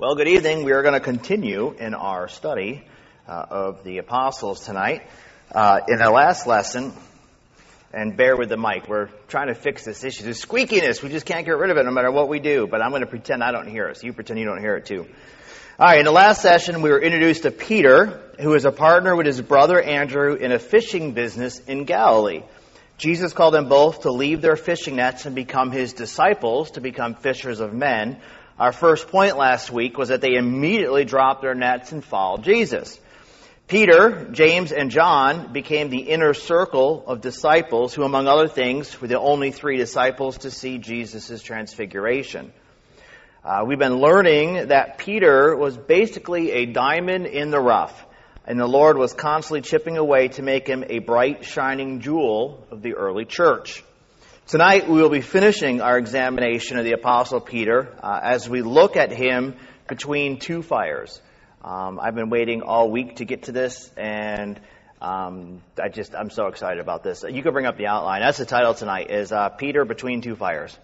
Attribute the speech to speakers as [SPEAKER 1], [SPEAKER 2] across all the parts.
[SPEAKER 1] Well, good evening. We are going to continue in our study of the apostles tonight. In our last lesson, and bear with the mic, we're trying to fix this issue. There's squeakiness. We just can't get rid of it no matter what we do, but I'm going to pretend I don't hear it, so you pretend you don't hear it too. All right, in the last session, we were introduced to Peter, who is a partner with his brother Andrew in a fishing business in Galilee. Jesus called them both to leave their fishing nets and become his disciples, to become fishers of men. Our first point last week was that they immediately dropped their nets and followed Jesus. Peter, James, and John became the inner circle of disciples who, among other things, were the only three disciples to see Jesus' transfiguration. We've been learning that Peter was basically a diamond in the rough, and the Lord was constantly chipping away to make him a bright, shining jewel of the early church. Tonight we will be finishing our examination of the Apostle Peter as we look at him between two fires. I've been waiting all week to get to this, and I'm so excited about this. You can bring up the outline. That's the title tonight, is Peter Between Two Fires.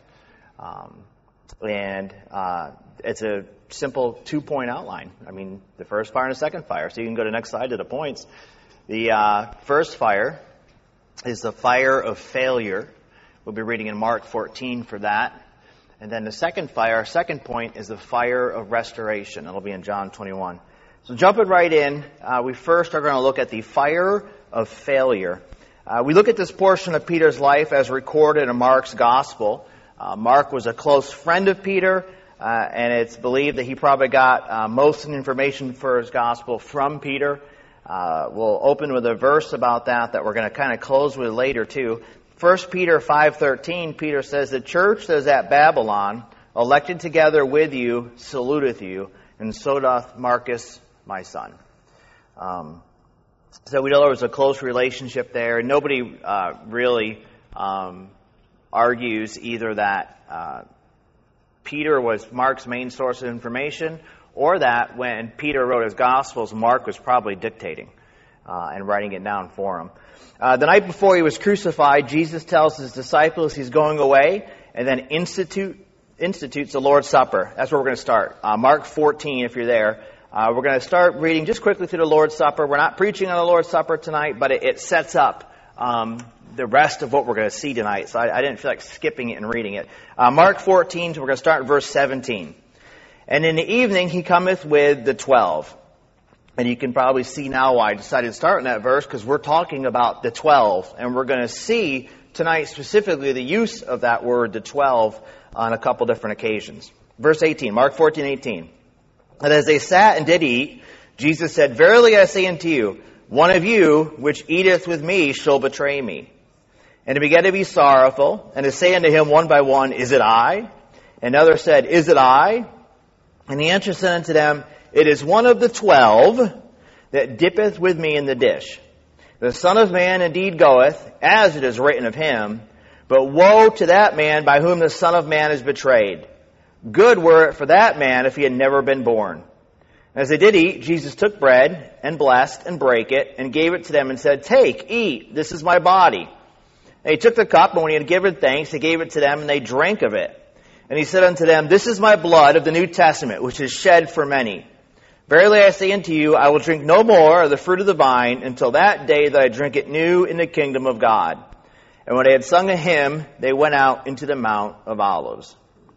[SPEAKER 1] It's a simple 2-point outline. I mean, the first fire and the second fire. So you can go to the next slide to the points. The first fire is the fire of failure. We'll be reading in Mark 14 for that. And then the second fire, our second point, is the fire of restoration. It'll be in John 21. So jumping right in, we first are going to look at the fire of failure. We look at this portion of Peter's life as recorded in Mark's gospel. Mark was a close friend of Peter, and it's believed that he probably got most of the information for his gospel from Peter. We'll open with a verse about that we're going to kind of close with later too. 1 Peter 5:13, Peter says, "The church that is at Babylon, elected together with you, saluteth you, and so doth Marcus, my son." So we know there was a close relationship there. Nobody really argues either that Peter was Mark's main source of information, or that when Peter wrote his Gospels, Mark was probably dictating and writing it down for him. The night before he was crucified, Jesus tells his disciples he's going away, and then institutes the Lord's Supper. That's where we're going to start. Mark 14, if you're there. We're going to start reading just quickly through the Lord's Supper. We're not preaching on the Lord's Supper tonight, but it sets up the rest of what we're going to see tonight. So I didn't feel like skipping it and reading it. Mark 14, so we're going to start in verse 17. "And in the evening he cometh with the 12. And you can probably see now why I decided to start in that verse, because we're talking about the 12. And we're going to see tonight specifically the use of that word, the 12, on a couple different occasions. Verse 18, Mark 14:18. "And as they sat and did eat, Jesus said, Verily I say unto you, one of you which eateth with me shall betray me. And he began to be sorrowful, and to say unto him one by one, Is it I? And others said, Is it I? And he answered said unto them, It is one of the 12 that dippeth with me in the dish. The Son of Man indeed goeth, as it is written of him, but woe to that man by whom the Son of Man is betrayed. Good were it for that man if he had never been born. As they did eat, Jesus took bread, and blessed, and brake it, and gave it to them, and said, Take, eat, this is my body. And he took the cup, and when he had given thanks, he gave it to them, and they drank of it. And he said unto them, This is my blood of the New Testament, which is shed for many. Verily I say unto you, I will drink no more of the fruit of the vine until that day that I drink it new in the kingdom of God. And when they had sung a hymn, they went out into the Mount of Olives."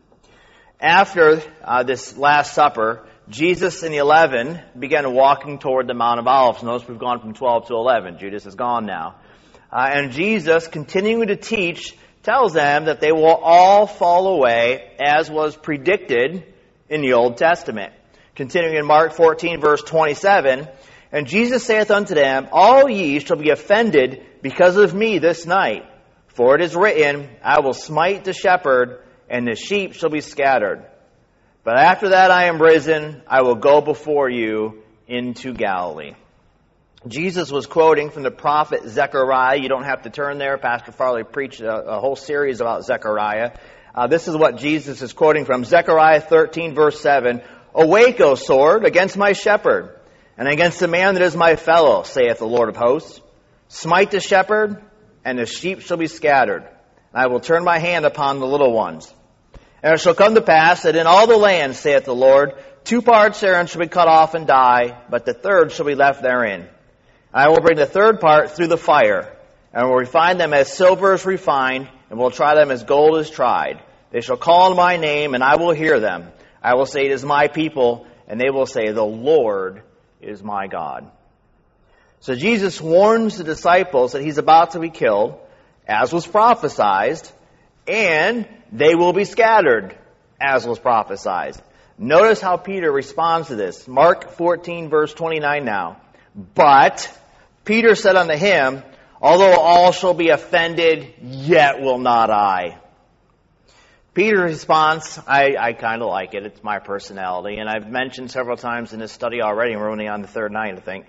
[SPEAKER 1] After this Last Supper, Jesus and the 11 began walking toward the Mount of Olives. Notice we've gone from 12 to 11. Judas is gone now. And Jesus, continuing to teach, tells them that they will all fall away, as was predicted in the Old Testament. Continuing in Mark 14, verse 27, "And Jesus saith unto them, All ye shall be offended because of me this night. For it is written, I will smite the shepherd, and the sheep shall be scattered. But after that I am risen, I will go before you into Galilee." Jesus was quoting from the prophet Zechariah. You don't have to turn there. Pastor Farley preached a whole series about Zechariah. This is what Jesus is quoting from. Zechariah 13, verse 7. "Awake, O sword, against my shepherd, and against the man that is my fellow, saith the Lord of hosts. Smite the shepherd, and the sheep shall be scattered. And I will turn my hand upon the little ones. And it shall come to pass that in all the land, saith the Lord, 2 parts therein shall be cut off and die, but the third shall be left therein. I will bring the third part through the fire, and will refine them as silver is refined, and will try them as gold is tried. They shall call on my name, and I will hear them. I will say, it is my people, and they will say, the Lord is my God. So Jesus warns the disciples that he's about to be killed, as was prophesied, and they will be scattered, as was prophesied. Notice how Peter responds to this. Mark 14, verse 29 now. But Peter said unto him, although all shall be offended, yet will not I. Peter's response, I kind of like it. It's my personality. And I've mentioned several times in this study already, and we're only on the third night, I think,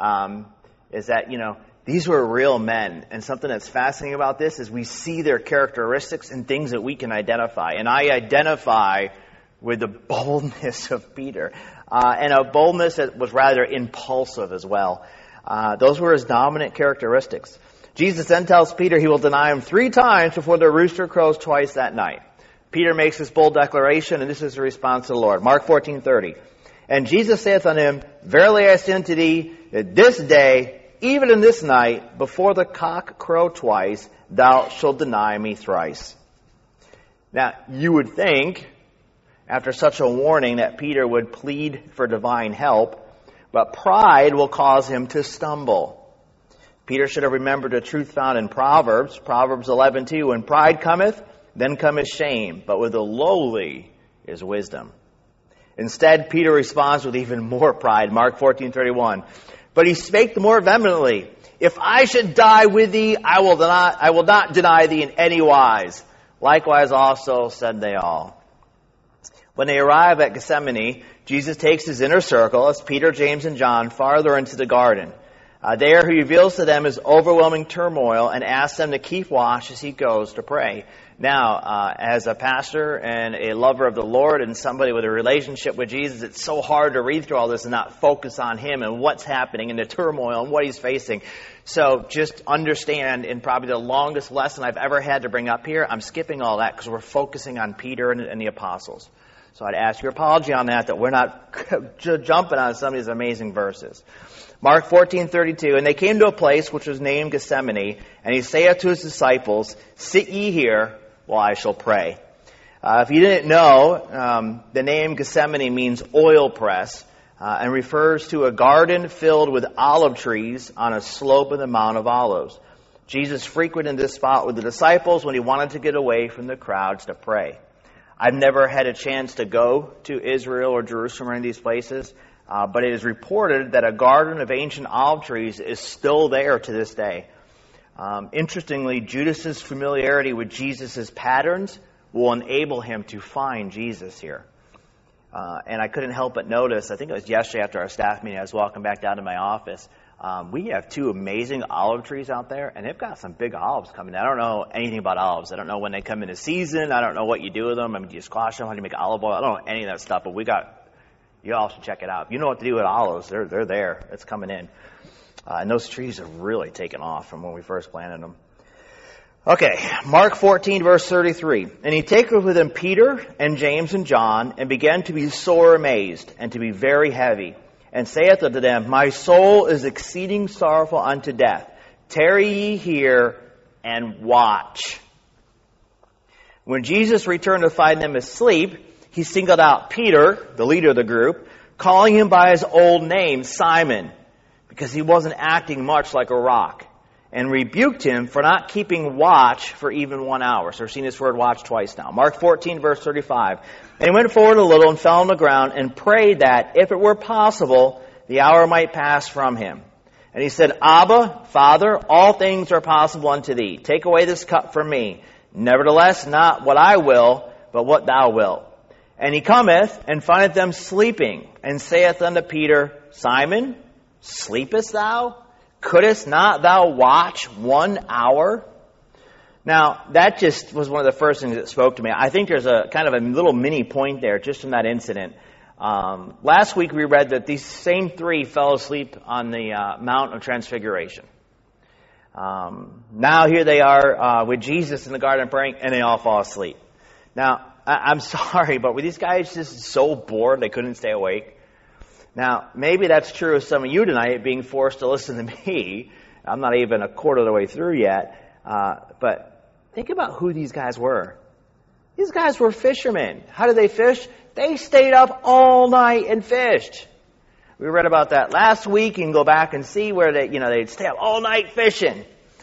[SPEAKER 1] is that, these were real men. And something that's fascinating about this is we see their characteristics and things that we can identify. And I identify with the boldness of Peter. And a boldness that was rather impulsive as well. Those were his dominant characteristics. Jesus then tells Peter he will deny him 3 times before the rooster crows twice that night. Peter makes this bold declaration, and this is the response to the Lord. Mark 14:30. And Jesus saith unto him, verily I say unto thee, that this day, even in this night, before the cock crow twice, thou shalt deny me thrice. Now, you would think, after such a warning, that Peter would plead for divine help, but pride will cause him to stumble. Peter should have remembered the truth found in Proverbs 11:2. When pride cometh, then cometh shame, but with the lowly is wisdom. Instead, Peter responds with even more pride. Mark 14:31. But he spake the more vehemently, if I should die with thee, I will not deny thee in any wise. Likewise also said they all. When they arrive at Gethsemane, Jesus takes his inner circle, as Peter, James, and John, farther into the garden. There he reveals to them his overwhelming turmoil and asks them to keep watch as he goes to pray. Now, as a pastor and a lover of the Lord and somebody with a relationship with Jesus, it's so hard to read through all this and not focus on him and what's happening and the turmoil and what he's facing. So just understand, in probably the longest lesson I've ever had to bring up here, I'm skipping all that because we're focusing on Peter and the apostles. So I'd ask your apology on that we're not jumping on some of these amazing verses. Mark 14:32, and they came to a place which was named Gethsemane, and he saith to his disciples, sit ye here while I shall pray. If you didn't know, the name Gethsemane means oil press, and refers to a garden filled with olive trees on a slope of the Mount of Olives. Jesus frequented this spot with the disciples when he wanted to get away from the crowds to pray. I've never had a chance to go to Israel or Jerusalem or any of these places, but it is reported that a garden of ancient olive trees is still there to this day. Interestingly, Judas's familiarity with Jesus' patterns will enable him to find Jesus here. And I couldn't help but notice, I think it was yesterday after our staff meeting, I was walking back down to my office. We have 2 amazing olive trees out there, and they've got some big olives coming. I don't know anything about olives. I don't know when they come into season. I don't know what you do with them. I mean, do you squash them? How do you make olive oil? I don't know any of that stuff, but you all should check it out. If you know what to do with olives, they're there. It's coming in. And those trees have really taken off from when we first planted them. Okay, Mark 14, verse 33. And he taketh with him Peter and James and John, and began to be sore amazed, and to be very heavy, and saith unto them, my soul is exceeding sorrowful unto death. Tarry ye here, and watch. When Jesus returned to find them asleep, he singled out Peter, the leader of the group, calling him by his old name, Simon, because he wasn't acting much like a rock, and rebuked him for not keeping watch for even 1 hour. So we're seeing this word watch twice now. Mark 14, verse 35. And he went forward a little and fell on the ground and prayed that, if it were possible, the hour might pass from him. And he said, Abba, Father, all things are possible unto thee. Take away this cup from me. Nevertheless, not what I will, but what thou wilt. And he cometh and findeth them sleeping, and saith unto Peter, Simon, sleepest thou? Couldest not thou watch 1 hour? Now, that just was one of the first things that spoke to me. I think there's a kind of a little mini point there just from that incident. Last week we read that these same 3 fell asleep on the Mount of Transfiguration. Now here they are with Jesus in the garden praying, and they all fall asleep. Now, I'm sorry, but were these guys just so bored they couldn't stay awake? Now, maybe that's true of some of you tonight, being forced to listen to me. I'm not even a quarter of the way through yet. But think about who these guys were. These guys were fishermen. How did they fish? They stayed up all night and fished. We read about that last week. You can go back and see where they'd stay up all night fishing.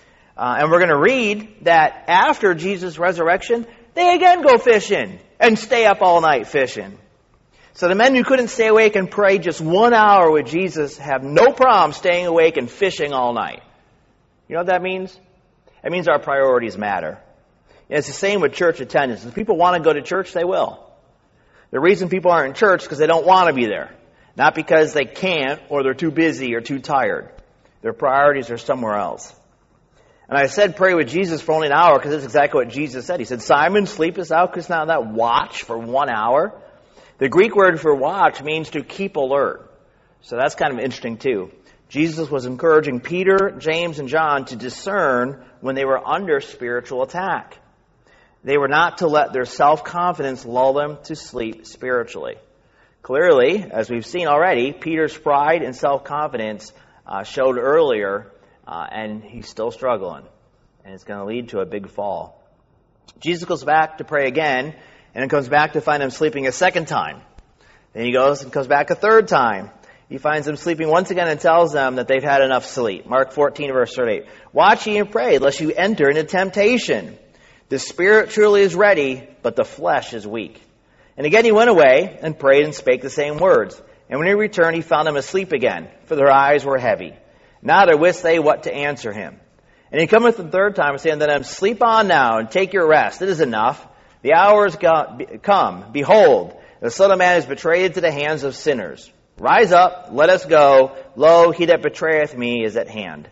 [SPEAKER 1] And we're going to read that after Jesus' resurrection, they again go fishing and stay up all night fishing. So the men who couldn't stay awake and pray just 1 hour with Jesus have no problem staying awake and fishing all night. You know what that means? It means our priorities matter. And it's the same with church attendance. If people want to go to church, they will. The reason people aren't in church is because they don't want to be there. Not because they can't or they're too busy or too tired. Their priorities are somewhere else. And I said pray with Jesus for only an hour because that's exactly what Jesus said. He said, Simon, sleepest thou? Couldst thou not watch for 1 hour? The Greek word for watch means to keep alert. So that's kind of interesting too. Jesus was encouraging Peter, James, and John to discern when they were under spiritual attack. They were not to let their self-confidence lull them to sleep spiritually. Clearly, as we've seen already, Peter's pride and self-confidence showed earlier, and he's still struggling. And it's going to lead to a big fall. Jesus goes back to pray again, and comes back to find them sleeping a second time. Then he goes and comes back a third time. He finds them sleeping once again and tells them that they've had enough sleep. Mark 14, verse 38. Watch ye and pray, lest you enter into temptation. The spirit truly is ready, but the flesh is weak. And again he went away and prayed and spake the same words. And when he returned, he found them asleep again, for their eyes were heavy. Neither wist they what to answer him. And he cometh the third time, saying to them, Sleep on now, and take your rest. It is enough. The hour is come. Behold, the Son of Man is betrayed into the hands of sinners. Rise up, let us go. Lo, he that betrayeth me is at hand.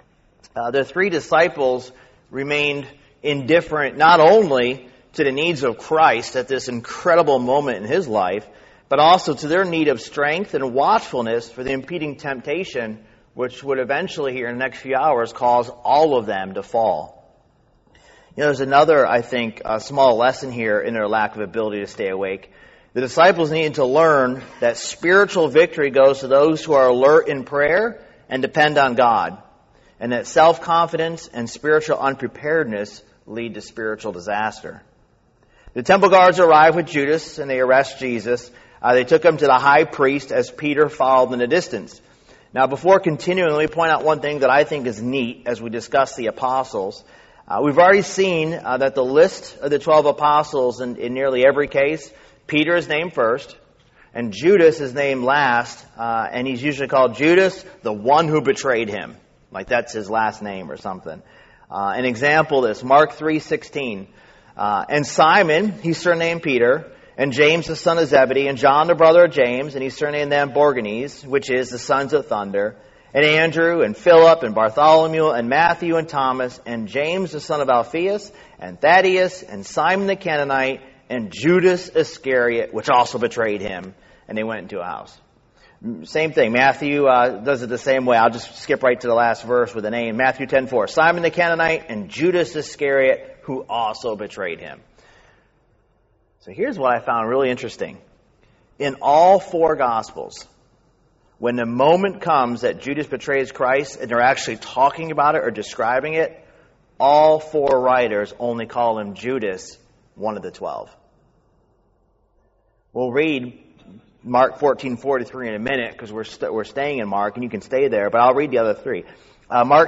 [SPEAKER 1] The three disciples remained indifferent not only to the needs of Christ at this incredible moment in his life, but also to their need of strength and watchfulness for the impeding temptation, which would eventually, here in the next few hours, cause all of them to fall. You know, there's another, I think, small lesson here in their lack of ability to stay awake. The disciples needed to learn that spiritual victory goes to those who are alert in prayer and depend on God, and that self-confidence and spiritual unpreparedness lead to spiritual disaster. The temple guards arrive with Judas, and they arrest Jesus. They took him to the high priest as Peter followed in the distance. Now, before continuing, let me point out one thing that I think is neat as we discuss the apostles. We've already seen that the list of the 12 apostles in nearly every case, Peter is named first, and Judas is named last, and he's usually called Judas, the one who betrayed him. Like that's his last name or something. An example is Mark 3:16. And Simon, he's surnamed Peter, and James the son of Zebedee, and John the brother of James, and he surnamed them Boanerges, which is the sons of thunder, and Andrew, and Philip, and Bartholomew, and Matthew, and Thomas, and James the son of Alphaeus, and Thaddeus, and Simon the Canaanite, and Judas Iscariot, which also betrayed him. And they went into a house. Same thing. Matthew does it the same way. I'll just skip right to the last verse with the name. Matthew 10:4. Simon the Canaanite and Judas Iscariot, who also betrayed him. So here's what I found really interesting. In all four Gospels, when the moment comes that Judas betrays Christ and they're actually talking about it or describing it, all four writers only call him Judas, one of the 12. We'll read Mark 14:43 in a minute because we're staying in Mark and you can stay there, but I'll read the other three. Matthew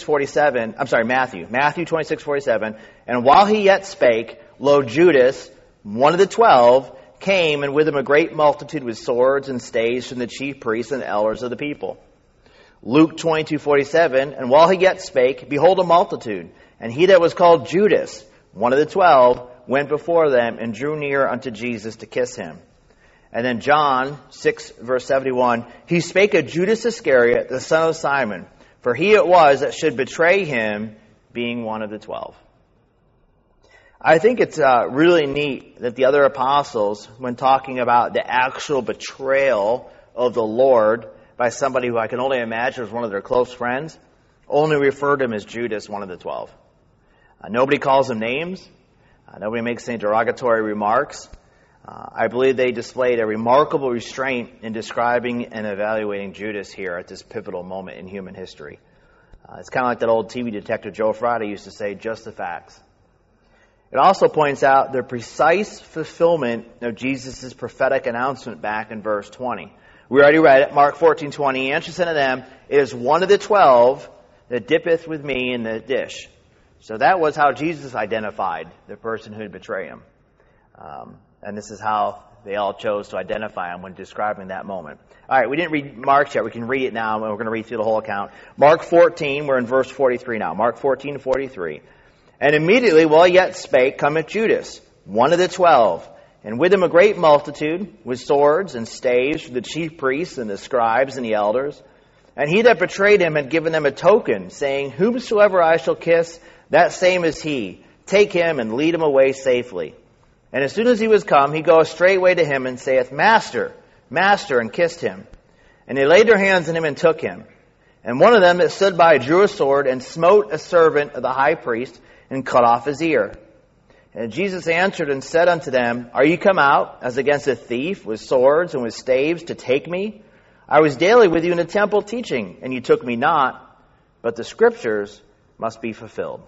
[SPEAKER 1] 26:47. And while he yet spake, lo, Judas, one of the 12, came, and with him a great multitude with swords and staves from the chief priests and elders of the people. Luke 22:47. And while he yet spake, behold a multitude, and he that was called Judas, one of the 12, went before them and drew near unto Jesus to kiss him. And then John 6:71. He spake of Judas Iscariot, the son of Simon, for he it was that should betray him, being one of the 12. I think it's really neat that the other apostles, when talking about the actual betrayal of the Lord by somebody who I can only imagine was one of their close friends, only referred to him as Judas, one of the 12. Nobody calls him names. Nobody makes any derogatory remarks. I believe they displayed a remarkable restraint in describing and evaluating Judas here at this pivotal moment in human history. It's kind of like that old TV detective Joe Friday used to say, just the facts. It also points out the precise fulfillment of Jesus' prophetic announcement back in verse 20. We already read it, Mark 14:20. He answers unto them, it is one of the 12 that dippeth with me in the dish. So that was how Jesus identified the person who would betray him. And this is how they all chose to identify him when describing that moment. All right, we didn't read Mark yet. We can read it now, and we're going to read through the whole account. Mark 14, we're in verse 43 now. Mark 14:43. And immediately, while he yet spake, cometh Judas, one of the 12, and with him a great multitude, with swords and staves, for the chief priests and the scribes and the elders. And he that betrayed him had given them a token, saying, whomsoever I shall kiss, that same is he. Take him and lead him away safely. And as soon as he was come, he goeth straightway to him and saith, Master, Master, and kissed him. And they laid their hands on him and took him. And one of them that stood by drew a sword and smote a servant of the high priest and cut off his ear. And Jesus answered and said unto them, Are ye come out as against a thief with swords and with staves to take me? I was daily with you in the temple teaching, and you took me not, but the Scriptures must be fulfilled.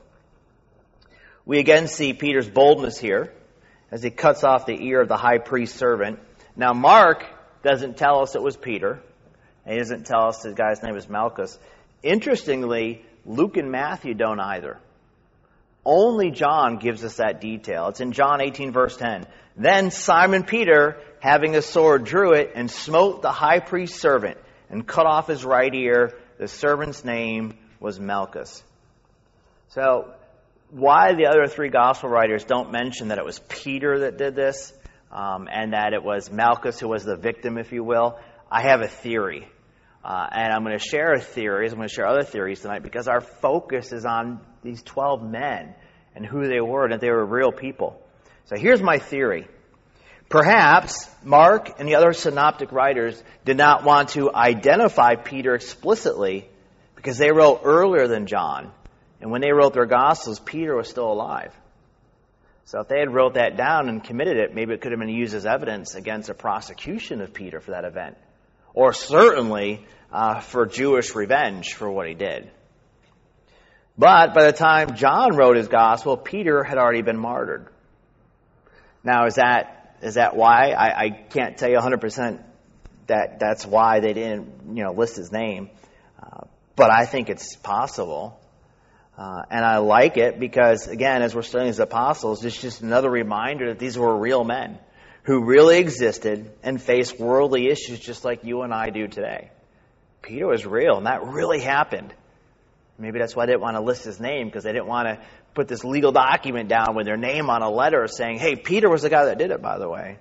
[SPEAKER 1] We again see Peter's boldness here as he cuts off the ear of the high priest's servant. Now Mark doesn't tell us it was Peter, and he doesn't tell us the guy's name is Malchus. Interestingly, Luke and Matthew don't either. Only John gives us that detail. It's in John 18, verse 10. Then Simon Peter, having a sword, drew it and smote the high priest's servant and cut off his right ear. The servant's name was Malchus. So, why the other three gospel writers don't mention that it was Peter that did this, and that it was Malchus who was the victim, if you will, I have a theory. And I'm going to share theories. I'm going to share other theories tonight because our focus is on these 12 men and who they were and that they were real people. So here's my theory. Perhaps Mark and the other synoptic writers did not want to identify Peter explicitly because they wrote earlier than John. And when they wrote their Gospels, Peter was still alive. So if they had wrote that down and committed it, maybe it could have been used as evidence against a prosecution of Peter for that event. Or certainly for Jewish revenge for what he did. But by the time John wrote his Gospel, Peter had already been martyred. Now, is that why? I can't tell you 100% that's why they didn't list his name. But I think it's possible. And I like it because, again, as we're studying his apostles, it's just another reminder that these were real men who really existed and faced worldly issues just like you and I do today. Peter was real, and that really happened. Maybe that's why they didn't want to list his name, because they didn't want to put this legal document down with their name on a letter saying, hey, Peter was the guy that did it, by the way.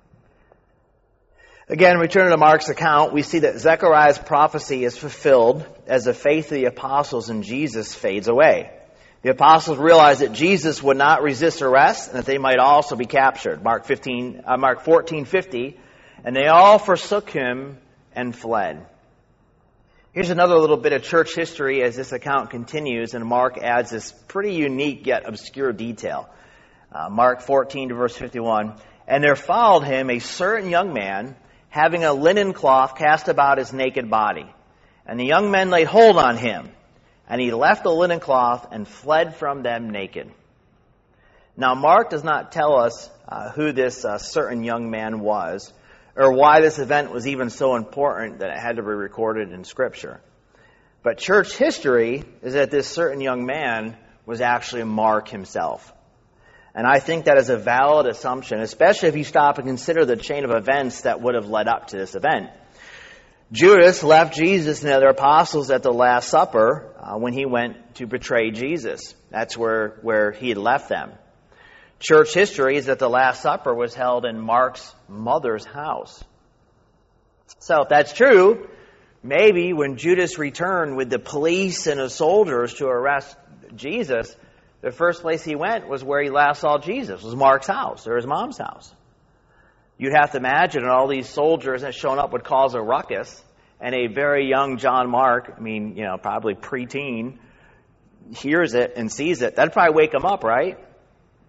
[SPEAKER 1] Again, returning to Mark's account, we see that Zechariah's prophecy is fulfilled as the faith of the apostles in Jesus fades away. The apostles realized that Jesus would not resist arrest and that they might also be captured. Mark 14:50, and they all forsook him and fled. Here's another little bit of church history as this account continues, and Mark adds this pretty unique yet obscure detail. Mark 14 to verse 51, and there followed him a certain young man, having a linen cloth cast about his naked body. And the young men laid hold on him, and he left the linen cloth and fled from them naked. Now, Mark does not tell us who this certain young man was, or why this event was even so important that it had to be recorded in Scripture. But church history is that this certain young man was actually Mark himself. And I think that is a valid assumption, especially if you stop and consider the chain of events that would have led up to this event. Judas left Jesus and the other apostles at the Last Supper when he went to betray Jesus. That's where he had left them. Church history is that the Last Supper was held in Mark's mother's house. So if that's true, maybe when Judas returned with the police and the soldiers to arrest Jesus, the first place he went was where he last saw Jesus, was Mark's house or his mom's house. You'd have to imagine all these soldiers that showing up would cause a ruckus, and a very young John Mark, probably preteen, hears it and sees it. That'd probably wake him up, right?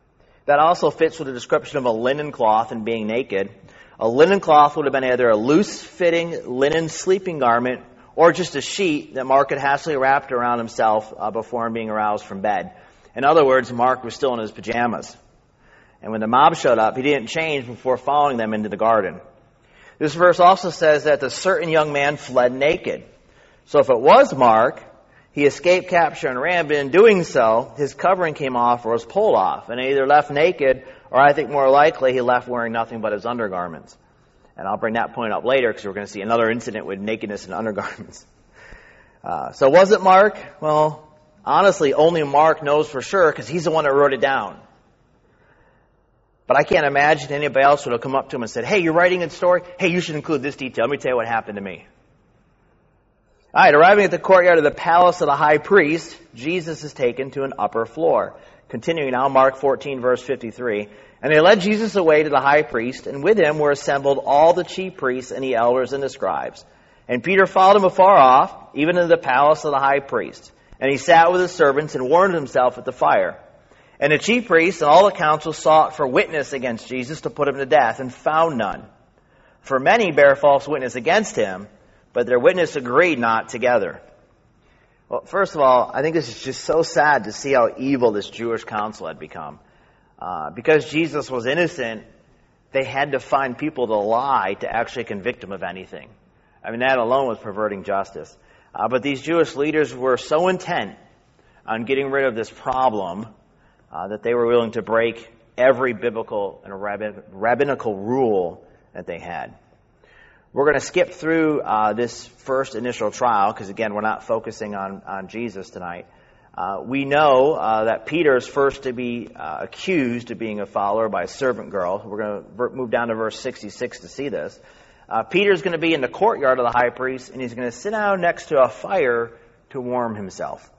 [SPEAKER 1] That also fits with the description of a linen cloth and being naked. A linen cloth would have been either a loose-fitting linen sleeping garment or just a sheet that Mark had hastily wrapped around himself before being aroused from bed. In other words, Mark was still in his pajamas. And when the mob showed up, he didn't change before following them into the garden. This verse also says that the certain young man fled naked. So if it was Mark, he escaped capture and ran, but in doing so, his covering came off or was pulled off. And he either left naked, or I think more likely he left wearing nothing but his undergarments. And I'll bring that point up later because we're going to see another incident with nakedness and undergarments. So was it Mark? Well, honestly, only Mark knows for sure because he's the one that wrote it down. But I can't imagine anybody else would have come up to him and said, hey, you're writing a story? Hey, you should include this detail. Let me tell you what happened to me. All right, arriving at the courtyard of the palace of the high priest, Jesus is taken to an upper floor. Continuing now, Mark 14, verse 53. And they led Jesus away to the high priest, and with him were assembled all the chief priests and the elders and the scribes. And Peter followed him afar off, even into the palace of the high priest. And he sat with his servants and warmed himself at the fire. And the chief priests and all the council sought for witness against Jesus to put him to death, and found none. For many bare false witness against him, but their witness agreed not together. Well, first of all, I think this is just so sad to see how evil this Jewish council had become. Because Jesus was innocent, they had to find people to lie to actually convict him of anything. I mean, that alone was perverting justice. But these Jewish leaders were so intent on getting rid of this problem that they were willing to break every biblical and rabbinical rule that they had. We're going to skip through this first initial trial because, again, we're not focusing on Jesus tonight. We know that Peter is first to be accused of being a follower by a servant girl. We're going to move down to verse 66 to see this. Peter's going to be in the courtyard of the high priest, and he's going to sit down next to a fire to warm himself.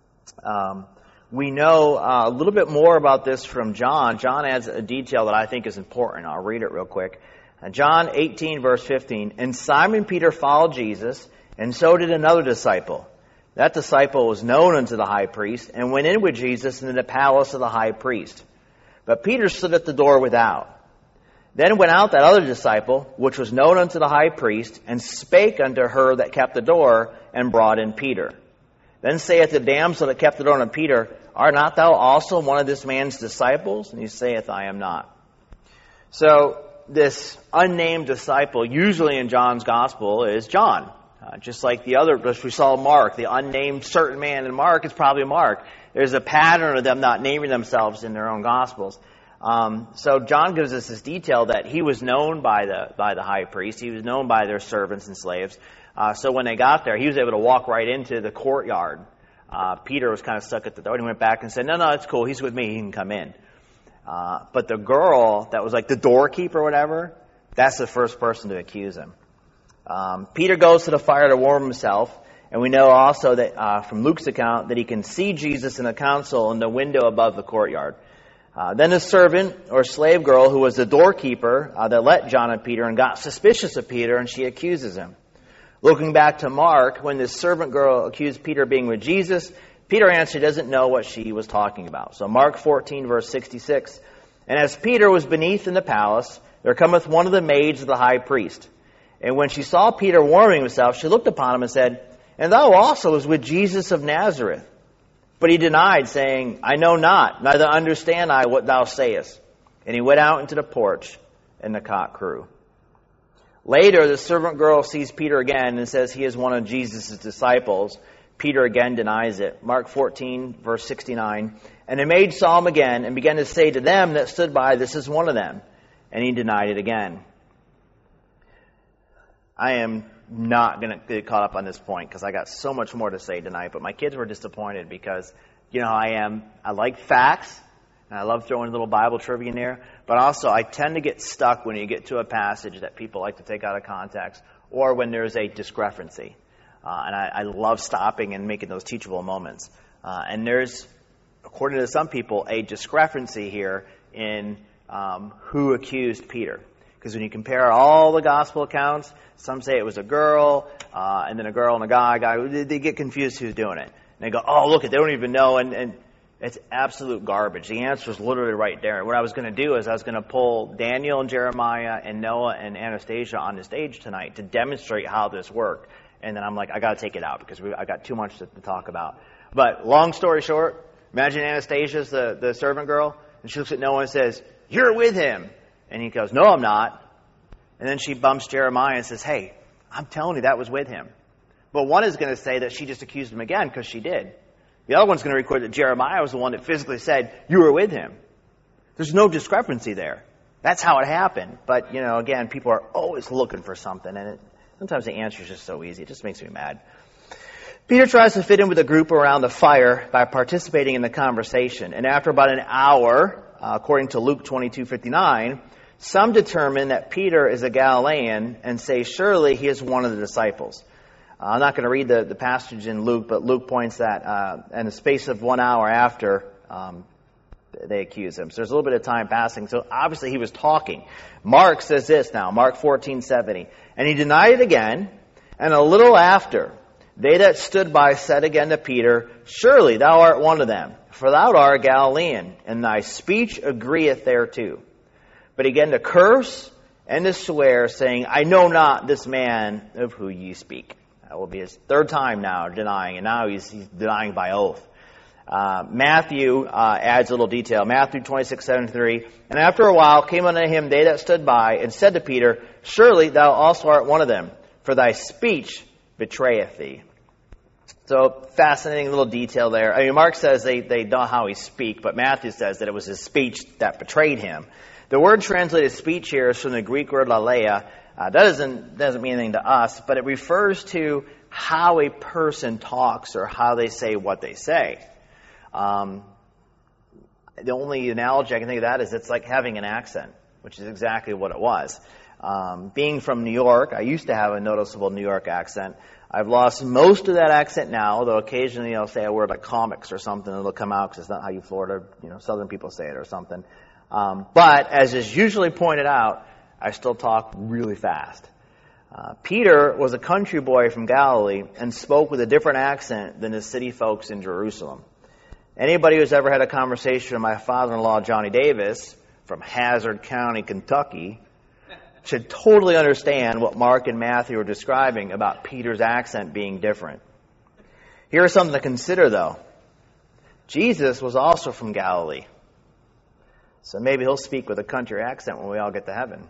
[SPEAKER 1] We know a little bit more about this from John. John adds a detail that I think is important. I'll read it real quick. John 18, verse 15. And Simon Peter followed Jesus, and so did another disciple. That disciple was known unto the high priest, and went in with Jesus into the palace of the high priest. But Peter stood at the door without. Then went out that other disciple, which was known unto the high priest, and spake unto her that kept the door, and brought in Peter. Then saith the damsel that kept the door unto Peter, Art not thou also one of this man's disciples? And he saith, I am not. So this unnamed disciple, usually in John's gospel, is John. Just like the other, as we saw Mark, the unnamed certain man in Mark, it's probably Mark. There's a pattern of them not naming themselves in their own gospels. So John gives us this detail that he was known by the high priest. He was known by their servants and slaves. So when they got there, he was able to walk right into the courtyard. Peter was kind of stuck at the door, and he went back and said, no, it's cool. He's with me. He can come in. But the girl that was like the doorkeeper or whatever, that's the first person to accuse him. Peter goes to the fire to warm himself, and we know also that from Luke's account that he can see Jesus in the council in the window above the courtyard. Then a servant or slave girl who was the doorkeeper that let John and Peter and got suspicious of Peter, and she accuses him. Looking back to Mark, when this servant girl accused Peter of being with Jesus, Peter answered he doesn't know what she was talking about. So Mark 14, verse 66. And as Peter was beneath in the palace, there cometh one of the maids of the high priest. And when she saw Peter warming himself, she looked upon him and said, And thou also was with Jesus of Nazareth. But he denied, saying, I know not, neither understand I what thou sayest. And he went out into the porch, and the cock crew. Later, the servant girl sees Peter again and says he is one of Jesus' disciples. Peter again denies it. Mark 14, verse 69. And the maid saw him again and began to say to them that stood by, This is one of them. And he denied it again. I am not going to get caught up on this point because I got so much more to say tonight. But my kids were disappointed because, you know, I like facts. And I love throwing a little Bible trivia in there. But also, I tend to get stuck when you get to a passage that people like to take out of context or when there's a discrepancy. And I love stopping and making those teachable moments. And there's, according to some people, a discrepancy here in who accused Peter. Because when you compare all the gospel accounts, some say it was a girl, and then a girl and a guy. They get confused who's doing it. And they go, oh, look, they don't even know. And It's absolute garbage. The answer is literally right there. What I was going to do is I was going to pull Daniel and Jeremiah and Noah and Anastasia on the stage tonight to demonstrate how this worked. And then I'm like, I got to take it out because I got too much to talk about. But long story short, imagine Anastasia's the servant girl, and she looks at Noah and says, "You're with him." And he goes, "No, I'm not." And then she bumps Jeremiah and says, "Hey, I'm telling you that was with him." But one is going to say that she just accused him again because she did. The other one's going to record that Jeremiah was the one that physically said, "You were with him." There's no discrepancy there. That's how it happened. But, again, people are always looking for something, and sometimes the answer is just so easy. It just makes me mad. Peter tries to fit in with the group around the fire by participating in the conversation. And after about an hour, according to Luke 22:59, some determine that Peter is a Galilean and say, surely he is one of the disciples. I'm not going to read the passage in Luke, but Luke points that in the space of 1 hour after, they accuse him. So there's a little bit of time passing. So obviously he was talking. Mark says this now, Mark 14:70. And he denied it again, and a little after, they that stood by said again to Peter, surely thou art one of them, for thou art a Galilean, and thy speech agreeth thereto. But he began to curse and to swear, saying, I know not this man of who ye speak. That will be his third time now denying, and now he's denying by oath. Matthew adds a little detail. Matthew 26:73. And after a while came unto him they that stood by, and said to Peter, surely thou also art one of them, for thy speech betrayeth thee. So, fascinating little detail there. I mean, Mark says they know how he speak, but Matthew says that it was his speech that betrayed him. The word translated speech here is from the Greek word laleia. That doesn't mean anything to us, but it refers to how a person talks or how they say what they say. The only analogy I can think of that is it's like having an accent, which is exactly what it was. Being from New York, I used to have a noticeable New York accent. I've lost most of that accent now, though occasionally I'll say a word like comics or something, and it'll come out because it's not how you Florida, Southern people say it or something. But as is usually pointed out, I still talk really fast. Peter was a country boy from Galilee and spoke with a different accent than the city folks in Jerusalem. Anybody who's ever had a conversation with my father-in-law, Johnny Davis, from Hazard County, Kentucky, should totally understand what Mark and Matthew are describing about Peter's accent being different. Here's something to consider, though. Jesus was also from Galilee. So maybe he'll speak with a country accent when we all get to heaven.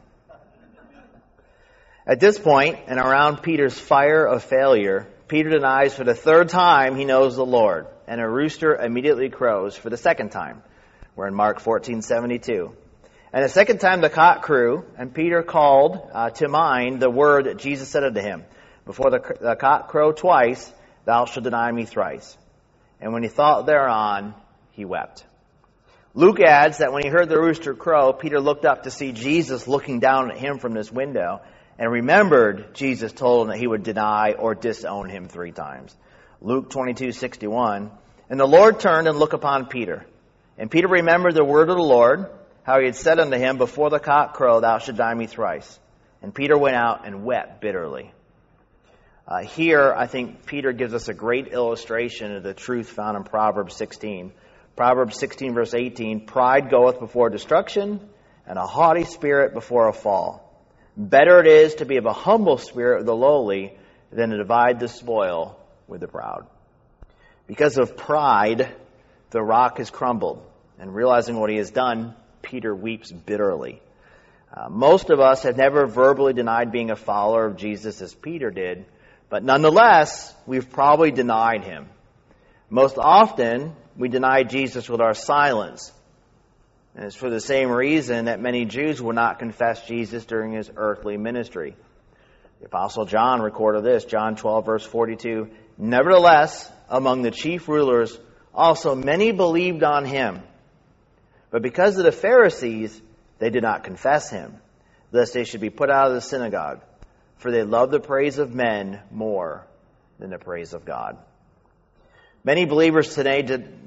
[SPEAKER 1] At this point, and around Peter's fire of failure, Peter denies for the third time he knows the Lord, and a rooster immediately crows for the second time. We're in Mark 14:72. And the second time the cock crew, and Peter called to mind the word that Jesus said unto him, before the cock crow twice, thou shalt deny me thrice. And when he thought thereon, he wept. Luke adds that when he heard the rooster crow, Peter looked up to see Jesus looking down at him from this window, and remembered Jesus told him that he would deny or disown him 3 times. Luke 22:61. And the Lord turned and looked upon Peter. And Peter remembered the word of the Lord, how he had said unto him, before the cock crow, thou shalt deny me thrice. And Peter went out and wept bitterly. Here, I think Peter gives us a great illustration of the truth found in Proverbs 16. Proverbs 16, verse 18, pride goeth before destruction, and a haughty spirit before a fall. Better it is to be of a humble spirit with the lowly than to divide the spoil with the proud. Because of pride, the rock has crumbled. And realizing what he has done, Peter weeps bitterly. Most of us have never verbally denied being a follower of Jesus as Peter did, but nonetheless, we've probably denied him. Most often, we deny Jesus with our silence. And it's for the same reason that many Jews would not confess Jesus during his earthly ministry. The Apostle John recorded this, John 12, verse 42. Nevertheless, among the chief rulers, also many believed on him. But because of the Pharisees, they did not confess him, lest they should be put out of the synagogue. For they love the praise of men more than the praise of God. Many believers today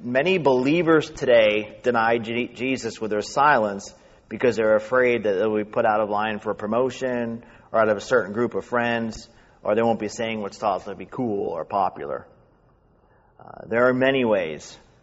[SPEAKER 1] deny Jesus with their silence because they're afraid that they'll be put out of line for a promotion or out of a certain group of friends, or they won't be saying what's thought to be cool or popular. There are many ways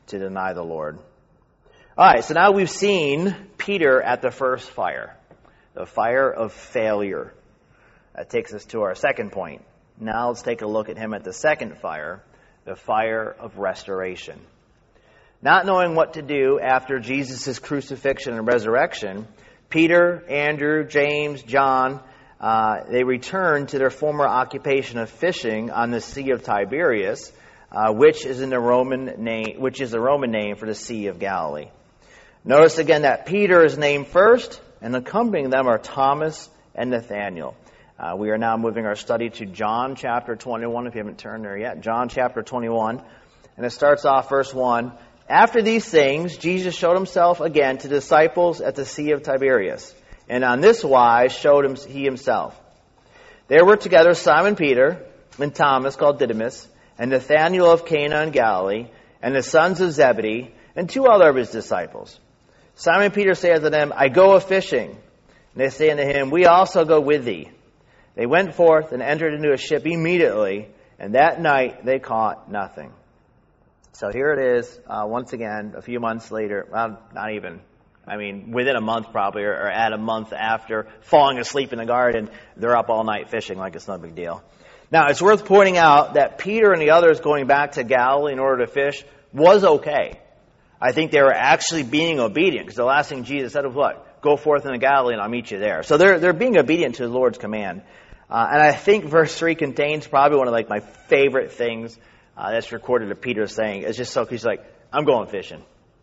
[SPEAKER 1] to deny the Lord. All right, so now we've seen Peter at the first fire, the fire of failure. That takes us to our second point. Now let's take a look at him at the second fire, the fire of restoration. Not knowing what to do after Jesus' crucifixion and resurrection, Peter, Andrew, James, John, they returned to their former occupation of fishing on the Sea of Tiberias, which is the Roman name for the Sea of Galilee. Notice again that Peter is named first, and accompanying them are Thomas and Nathanael. We are now moving our study to John chapter 21, if you haven't turned there yet. John chapter 21, and it starts off verse 1. After these things, Jesus showed himself again to disciples at the Sea of Tiberias, and on this wise showed him he himself. There were together Simon Peter, and Thomas called Didymus, and Nathanael of Cana in Galilee, and the sons of Zebedee, and two other of his disciples. Simon Peter said unto them, I go a-fishing. And they say unto him, We also go with thee. They went forth and entered into a ship immediately, and that night they caught nothing. So here it is, once again, a few months later, well, not even, within a month probably, or at a month after falling asleep in the garden, they're up all night fishing like it's no big deal. Now, it's worth pointing out that Peter and the others going back to Galilee in order to fish was okay. I think they were actually being obedient, because the last thing Jesus said was what? Go forth into Galilee and I'll meet you there. So they're being obedient to the Lord's command. And I think verse 3 contains probably one of my favorite things that's recorded of Peter saying. It's just so he's like, I'm going fishing.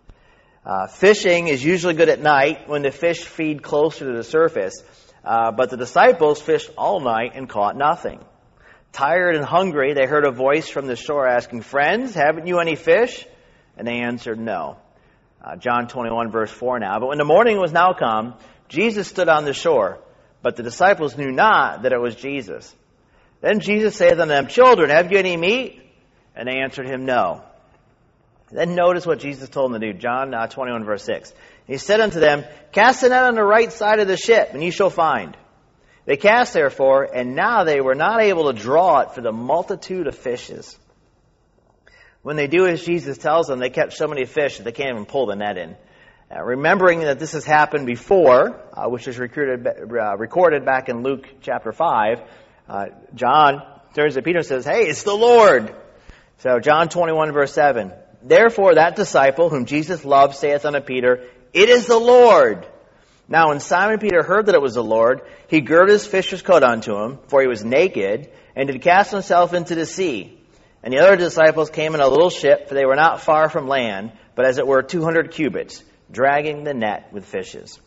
[SPEAKER 1] Fishing is usually good at night when the fish feed closer to the surface. But the disciples fished all night and caught nothing. Tired and hungry, they heard a voice from the shore asking, Friends, haven't you any fish? And they answered, No. John 21, verse 4 now. But when the morning was now come, Jesus stood on the shore, but the disciples knew not that it was Jesus. Then Jesus saith unto them, Children, have you any meat? And they answered him, No. Then notice what Jesus told them to do. John 21, verse 6. He said unto them, Cast the net on the right side of the ship, and ye shall find. They cast therefore, and now they were not able to draw it for the multitude of fishes. When they do as Jesus tells them, they catch so many fish that they can't even pull the net in. Remembering that this has happened before, which is recorded back in Luke chapter 5, John turns to Peter and says, Hey, it's the Lord. So John 21, verse 7. Therefore that disciple whom Jesus loved saith unto Peter, It is the Lord. Now when Simon Peter heard that it was the Lord, he girded his fisher's coat unto him, for he was naked, and did cast himself into the sea. And the other disciples came in a little ship, for they were not far from land, but as it were 200 cubits, dragging the net with fishes.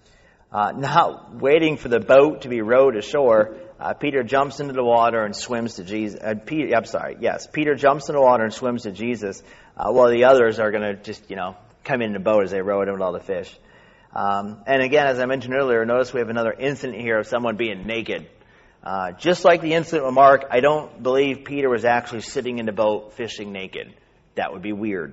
[SPEAKER 1] Now, waiting for the boat to be rowed ashore, Peter jumps into the water and swims to Jesus. Peter jumps in the water and swims to Jesus, while the others are going to just, come in the boat as they row it with all the fish. And again, as I mentioned earlier, notice we have another incident here of someone being naked. Just like the incident with Mark, I don't believe Peter was actually sitting in the boat fishing naked. That would be weird.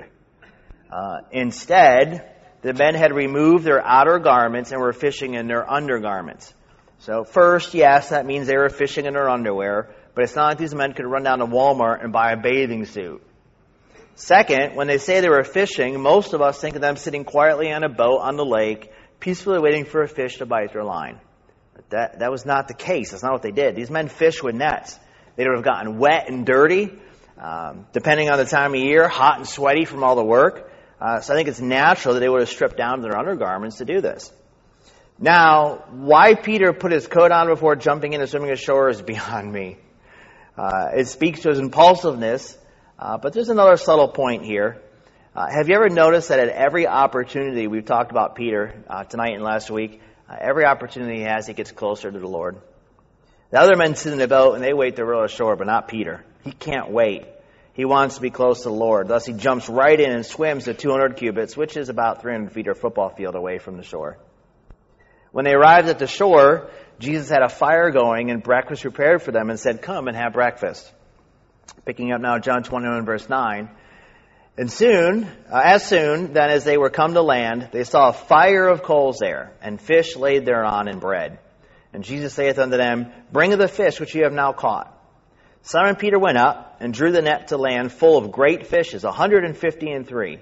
[SPEAKER 1] Instead, the men had removed their outer garments and were fishing in their undergarments. So first, yes, that means they were fishing in their underwear, but it's not like these men could run down to Walmart and buy a bathing suit. Second, when they say they were fishing, most of us think of them sitting quietly on a boat on the lake, peacefully waiting for a fish to bite their line. But that was not the case. That's not what they did. These men fished with nets. They would have gotten wet and dirty, depending on the time of year, hot and sweaty from all the work. So I think it's natural that they would have stripped down to their undergarments to do this. Now, why Peter put his coat on before jumping in and swimming ashore is beyond me. It speaks to his impulsiveness, but there's another subtle point here. Have you ever noticed that at every opportunity, we've talked about Peter tonight and last week, every opportunity he has, he gets closer to the Lord. The other men sit in the boat and they wait to row ashore, but not Peter. He can't wait. He wants to be close to the Lord. Thus he jumps right in and swims to 200 cubits, which is about 300 feet or football field away from the shore. When they arrived at the shore, Jesus had a fire going and breakfast prepared for them and said, Come and have breakfast. Picking up now John 21, verse 9. And as soon then as they were come to land, they saw a fire of coals there, and fish laid thereon and bread. And Jesus saith unto them, Bring of the fish which ye have now caught. Simon Peter went up and drew the net to land full of great fishes, 153.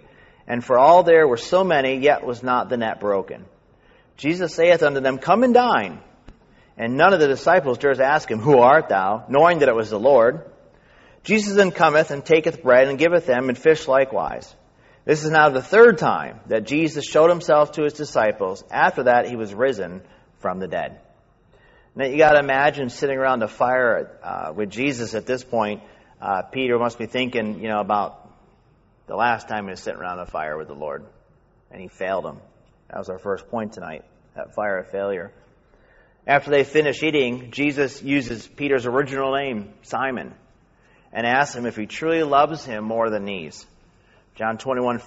[SPEAKER 1] And for all there were so many, yet was not the net broken. Jesus saith unto them, Come and dine. And none of the disciples durst ask him, Who art thou? Knowing that it was the Lord. Jesus then cometh and taketh bread and giveth them, and fish likewise. This is now the third time that Jesus showed himself to his disciples. After that, he was risen from the dead. Now you got to imagine sitting around a fire with Jesus at this point. Peter must be thinking, about the last time he was sitting around a fire with the Lord, and he failed him. That was our first point tonight, that fire of failure. After they finish eating, Jesus uses Peter's original name, Simon, and asks him if he truly loves him more than these. John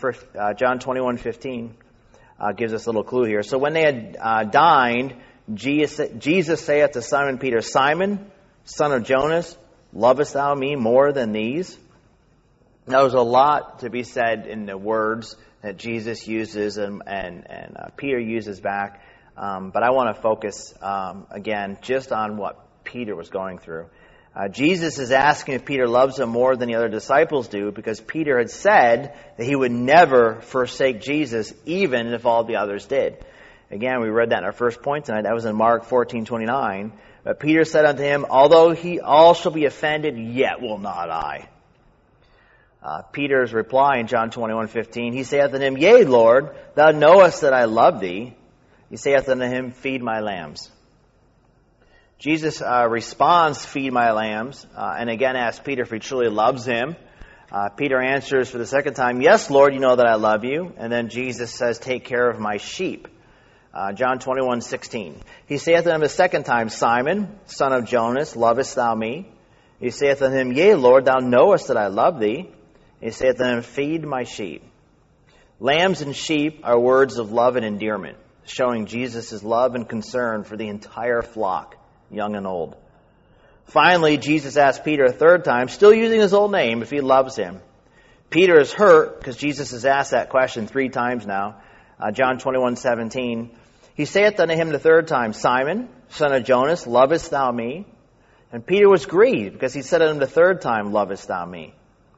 [SPEAKER 1] 21:15 gives us a little clue here. So when they had dined, Jesus saith to Simon Peter, Simon, son of Jonas, lovest thou me more than these? Now, there's a lot to be said in the words that Jesus uses and Peter uses back. But I want to focus, again, just on what Peter was going through. Jesus is asking if Peter loves him more than the other disciples do, because Peter had said that he would never forsake Jesus, even if all the others did. Again, we read that in our first point tonight. That was in Mark 14:29. But Peter said unto him, Although all shall be offended, yet will not I. Peter's reply in John 21:15, he saith unto him, Yea, Lord, thou knowest that I love thee. He saith unto him, Feed my lambs. Jesus responds, Feed my lambs, and again asks Peter if he truly loves him. Peter answers for the second time, Yes, Lord, you know that I love you. And then Jesus says, Take care of my sheep. John 21:16. He saith unto him the second time, Simon, son of Jonas, lovest thou me? He saith unto him, Yea, Lord, thou knowest that I love thee. He saith unto him, Feed my sheep. Lambs and sheep are words of love and endearment, showing Jesus' love and concern for the entire flock, young and old. Finally, Jesus asked Peter a third time, still using his old name, if he loves him. Peter is hurt because Jesus has asked that question 3 times now. John 21:17. He saith unto him the third time, Simon, son of Jonas, lovest thou me? And Peter was grieved because he said unto him the third time, Lovest thou me?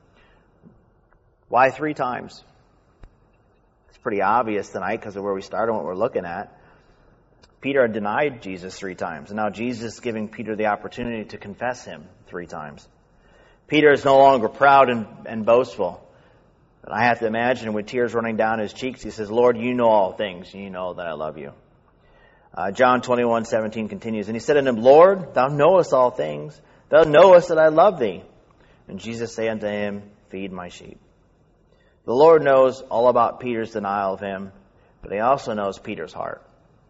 [SPEAKER 1] Why 3 times? It's pretty obvious tonight because of where we started and what we're looking at. Peter had denied Jesus 3 times, and now Jesus is giving Peter the opportunity to confess him 3 times. Peter is no longer proud and boastful. But I have to imagine with tears running down his cheeks, he says, Lord, you know all things. You know that I love you. John 21:17 continues, And he said unto him, Lord, thou knowest all things. Thou knowest that I love thee. And Jesus said unto him, Feed my sheep. The Lord knows all about Peter's denial of him, but he also knows Peter's heart.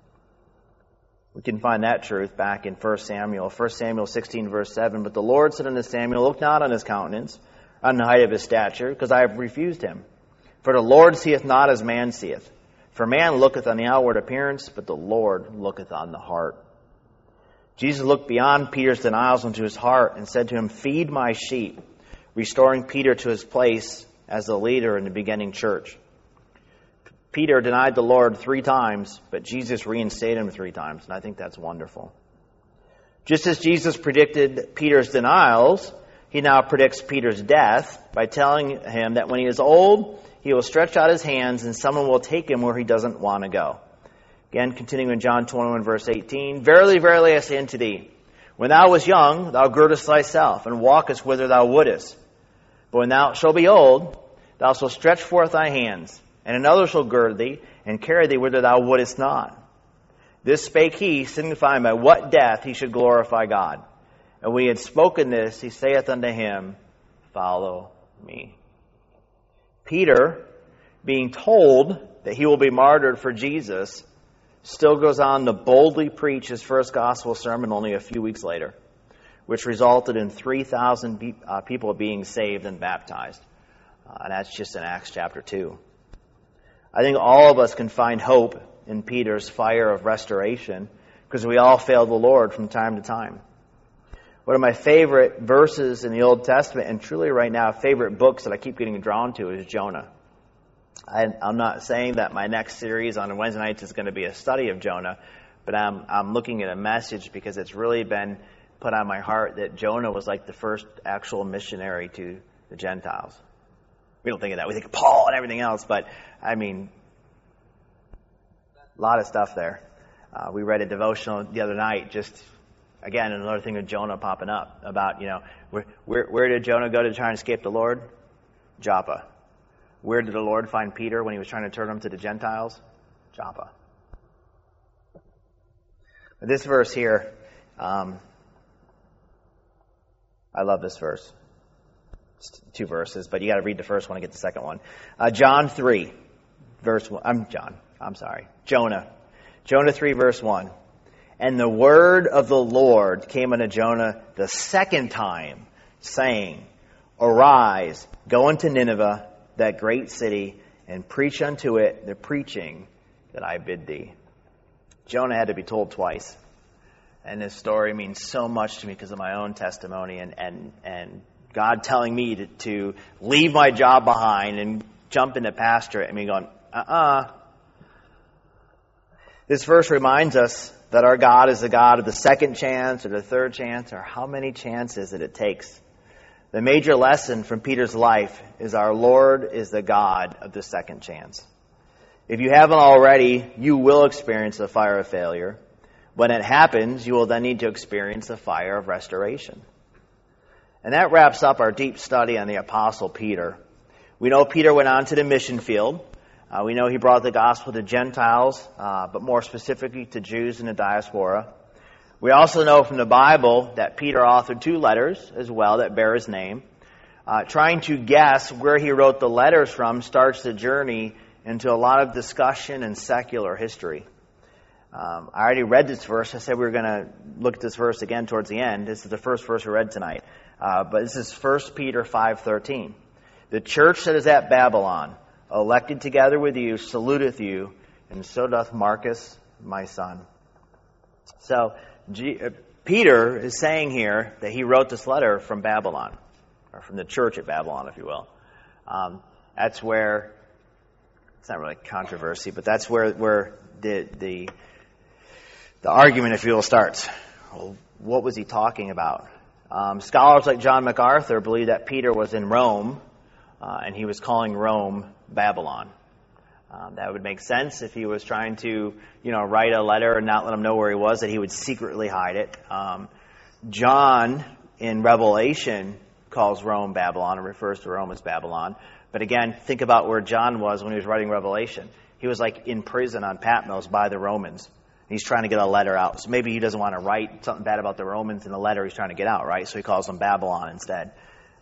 [SPEAKER 1] We can find that truth back in 1 Samuel. 1 Samuel 16:7. But the Lord said unto Samuel, Look not on his countenance, on the height of his stature, because I have refused him. For the Lord seeth not as man seeth. For man looketh on the outward appearance, but the Lord looketh on the heart. Jesus looked beyond Peter's denials into his heart and said to him, Feed my sheep, restoring Peter to his place as the leader in the beginning church. Peter denied the Lord 3 times, but Jesus reinstated him 3 times, and I think that's wonderful. Just as Jesus predicted Peter's denials, he now predicts Peter's death by telling him that when he is old, he will stretch out his hands and someone will take him where he doesn't want to go. Again, continuing in John 21:18, Verily, verily, I say unto thee, when thou wast young, thou girdest thyself, and walkest whither thou wouldest. But when thou shalt be old, thou shalt stretch forth thy hands, and another shall gird thee, and carry thee whither thou wouldest not. This spake he, signifying by what death he should glorify God. And when he had spoken this, he saith unto him, Follow me. Peter, being told that he will be martyred for Jesus, still goes on to boldly preach his first gospel sermon only a few weeks later, which resulted in 3,000 people being saved and baptized. And that's just in Acts chapter 2. I think all of us can find hope in Peter's fire of restoration because we all fail the Lord from time to time. One of my favorite verses in the Old Testament, and truly right now favorite books that I keep getting drawn to, is Jonah. I'm not saying that my next series on Wednesday nights is going to be a study of Jonah, but I'm looking at a message because it's really been put on my heart that Jonah was like the first actual missionary to the Gentiles. We don't think of that. We think of Paul and everything else, but I mean, a lot of stuff there. We read a devotional the other night, just, again, another thing with Jonah popping up about, where did Jonah go to try and escape the Lord? Joppa. Where did the Lord find Peter when he was trying to turn him to the Gentiles? Joppa. This verse here, I love this verse. It's 2 verses, but you got to read the first one to get the second one. John 3, verse 1. Jonah. Jonah 3, verse 1. And the word of the Lord came unto Jonah the second time, saying, Arise, go unto Nineveh, that great city, and preach unto it the preaching that I bid thee. Jonah had to be told twice. And this story means so much to me because of my own testimony and God telling me to leave my job behind and jump into pastorate. And me going, This verse reminds us that our God is the God of the second chance or the third chance or how many chances that it takes. The major lesson from Peter's life is our Lord is the God of the second chance. If you haven't already, you will experience the fire of failure. When it happens, you will then need to experience the fire of restoration. And that wraps up our deep study on the Apostle Peter. We know Peter went on to the mission field. We know he brought the gospel to Gentiles, but more specifically to Jews in the diaspora. We also know from the Bible that Peter authored 2 letters as well that bear his name. Trying to guess where he wrote the letters from starts the journey into a lot of discussion and secular history. I already read this verse. I said we were going to look at this verse again towards the end. This is the first verse we read tonight. But this is 1 Peter 5:13. The church that is at Babylon, elected together with you, saluteth you, and so doth Marcus, my son. So, Peter is saying here that he wrote this letter from Babylon, or from the church at Babylon, if you will. That's where, it's not really controversy, but that's where the argument, if you will, starts. Well, what was he talking about? Scholars like John MacArthur believe that Peter was in Rome, and he was calling Rome Babylon. That would make sense if he was trying to, write a letter and not let them know where he was, that he would secretly hide it. John, in Revelation, calls Rome Babylon and refers to Rome as Babylon. But again, think about where John was when he was writing Revelation. He was like in prison on Patmos by the Romans. He's trying to get a letter out. So maybe he doesn't want to write something bad about the Romans in the letter he's trying to get out, right? So he calls them Babylon instead.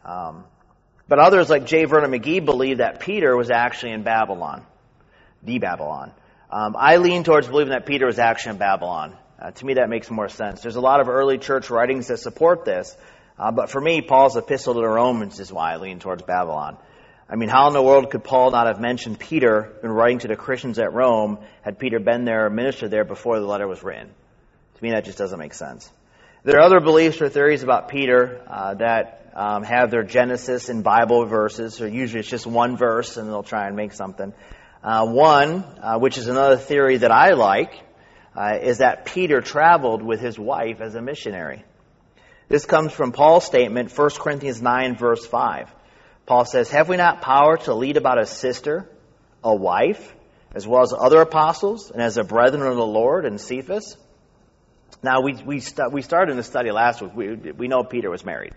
[SPEAKER 1] But others like J. Vernon McGee believe that Peter was actually in Babylon, the Babylon. I lean towards believing that Peter was actually in Babylon. To me, that makes more sense. There's a lot of early church writings that support this. But for me, Paul's epistle to the Romans is why I lean towards Babylon. I mean, how in the world could Paul not have mentioned Peter in writing to the Christians at Rome had Peter been there or ministered there before the letter was written? To me, that just doesn't make sense. There are other beliefs or theories about Peter that have their genesis in Bible verses, or usually it's just one verse and they'll try and make something. One, which is another theory that I like, is that Peter traveled with his wife as a missionary. This comes from Paul's statement, 1 Corinthians 9, verse 5. Paul says, have we not power to lead about a sister, a wife, as well as other apostles, and as the brethren of the Lord and Cephas? Now, we started in the study last week. We know Peter was married.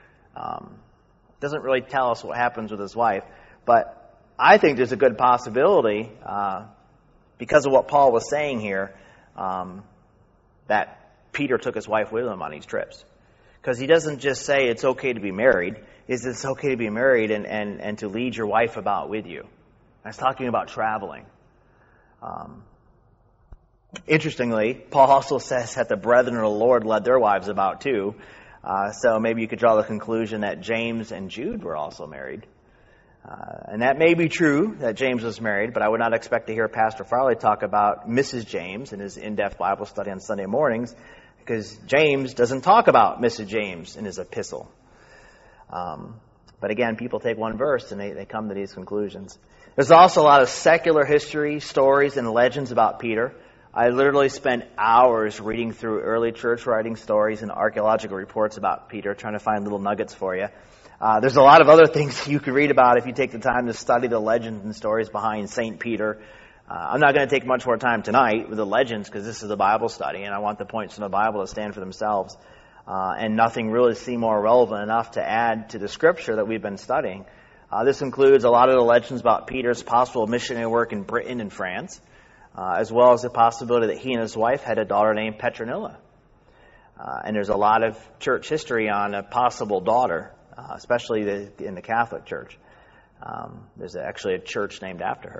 [SPEAKER 1] Doesn't really tell us what happens with his wife, but I think there's a good possibility, because of what Paul was saying here, that Peter took his wife with him on these trips. Because he doesn't just say it's okay to be married. It's okay to be married and to lead your wife about with you. I was talking about traveling. Interestingly, Paul also says that the brethren of the Lord led their wives about too. So maybe you could draw the conclusion that James and Jude were also married. And that may be true, that James was married, but I would not expect to hear Pastor Farley talk about Mrs. James in his in-depth Bible study on Sunday mornings, because James doesn't talk about Mrs. James in his epistle. But again, people take one verse and they come to these conclusions. There's also a lot of secular history, stories, and legends about Peter. I literally spent hours reading through early church writing stories and archaeological reports about Peter, trying to find little nuggets for you. There's a lot of other things you could read about if you take the time to study the legends and stories behind St. Peter. I'm not going to take much more time tonight with the legends because this is a Bible study and I want the points in the Bible to stand for themselves. And nothing really seemed more relevant enough to add to the scripture that we've been studying. This includes a lot of the legends about Peter's possible missionary work in Britain and France, as well as the possibility that he and his wife had a daughter named Petronilla. And there's a lot of church history on a possible daughter, especially in the Catholic Church. There's actually a church named after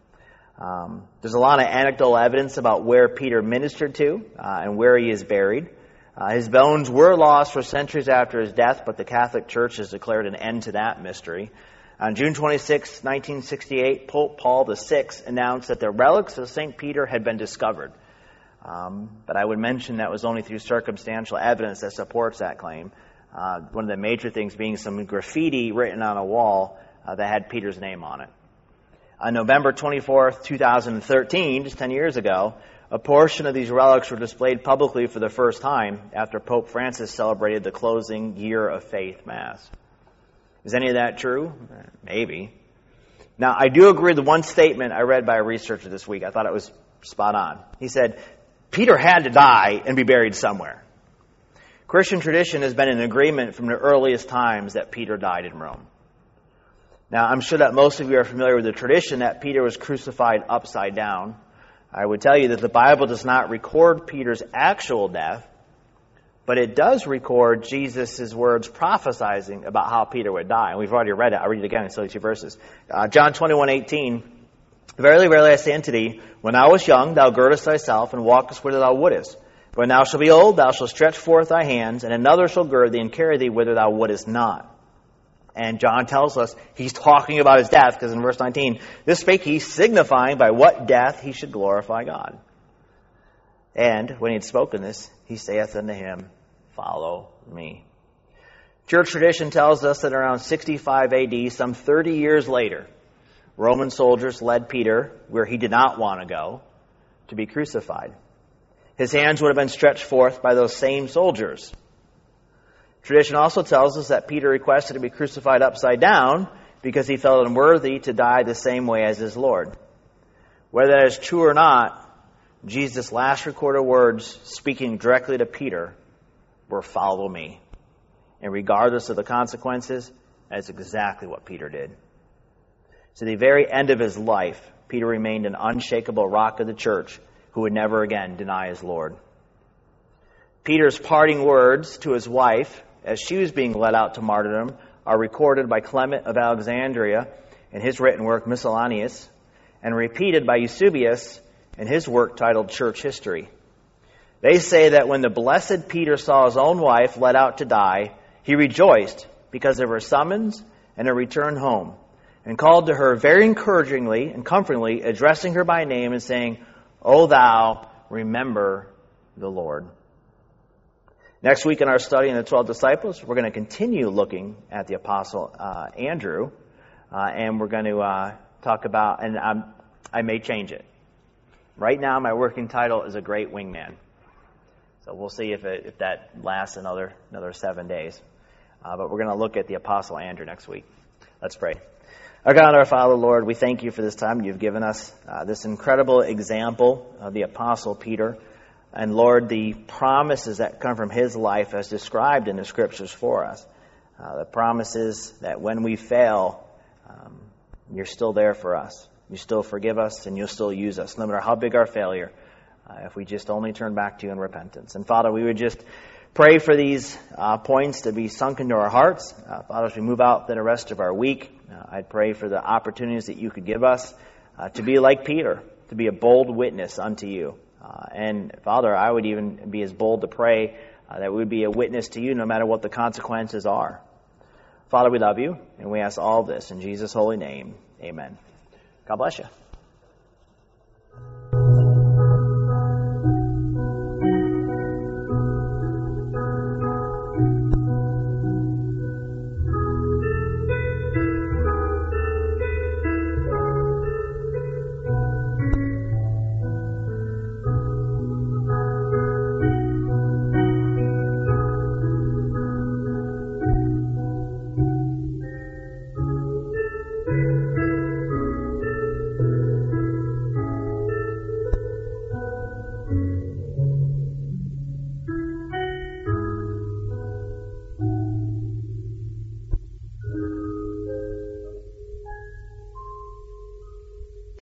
[SPEAKER 1] her. There's a lot of anecdotal evidence about where Peter ministered to and where he is buried. His bones were lost for centuries after his death, but the Catholic Church has declared an end to that mystery. On June 26, 1968, Pope Paul VI announced that the relics of St. Peter had been discovered. But I would mention that was only through circumstantial evidence that supports that claim. One of the major things being some graffiti written on a wall that had Peter's name on it. On November 24, 2013, just 10 years ago, a portion of these relics were displayed publicly for the first time after Pope Francis celebrated the closing Year of Faith Mass. Is any of that true? Maybe. Now, I do agree with one statement I read by a researcher this week. I thought it was spot on. He said, Peter had to die and be buried somewhere. Christian tradition has been in agreement from the earliest times that Peter died in Rome. Now, I'm sure that most of you are familiar with the tradition that Peter was crucified upside down. I would tell you that the Bible does not record Peter's actual death, but it does record Jesus' words prophesizing about how Peter would die. And we've already read it. I'll read it again. It's only 2 verses. John 21:18. Verily, verily, I say unto thee, when thou wast young, thou girdest thyself, and walkest whither thou wouldest. But when thou shalt be old, thou shalt stretch forth thy hands, and another shall gird thee, and carry thee whither thou wouldest not. And John tells us he's talking about his death, because in verse 19, this spake he, signifying by what death he should glorify God. And when he had spoken this, he saith unto him, follow me. Church tradition tells us that around 65 AD, some 30 years later, Roman soldiers led Peter, where he did not want to go, to be crucified. His hands would have been stretched forth by those same soldiers. Tradition also tells us that Peter requested to be crucified upside down because he felt unworthy to die the same way as his Lord. Whether that is true or not, Jesus' last recorded words, speaking directly to Peter, were follow me. And regardless of the consequences, that's exactly what Peter did. To the very end of his life, Peter remained an unshakable rock of the church who would never again deny his Lord. Peter's parting words to his wife as she was being led out to martyrdom are recorded by Clement of Alexandria in his written work Miscellaneous and repeated by Eusebius in his work titled Church History. They say that when the blessed Peter saw his own wife led out to die, he rejoiced because of her summons and her return home, and called to her very encouragingly and comfortingly, addressing her by name and saying, O thou, remember the Lord. Next week in our study in the 12 disciples, we're going to continue looking at the Apostle Andrew, and we're going to talk about, and I may change it. Right now, my working title is A Great Wingman. So we'll see if that lasts another 7 days. But we're going to look at the Apostle Andrew next week. Let's pray. Our God, our Father, Lord, we thank you for this time you've given us, this incredible example of the Apostle Peter. And Lord, the promises that come from his life as described in the Scriptures for us. The promises that when we fail, you're still there for us. You still forgive us and you'll still use us, no matter how big our failure, if we just only turn back to you in repentance. And Father, we would just pray for these points to be sunk into our hearts. Father, as we move out the rest of our week, I'd pray for the opportunities that you could give us to be like Peter, to be a bold witness unto you. And Father, I would even be as bold to pray that we would be a witness to you no matter what the consequences are. Father, we love you, and we ask all of this in Jesus' holy name. Amen. God bless you.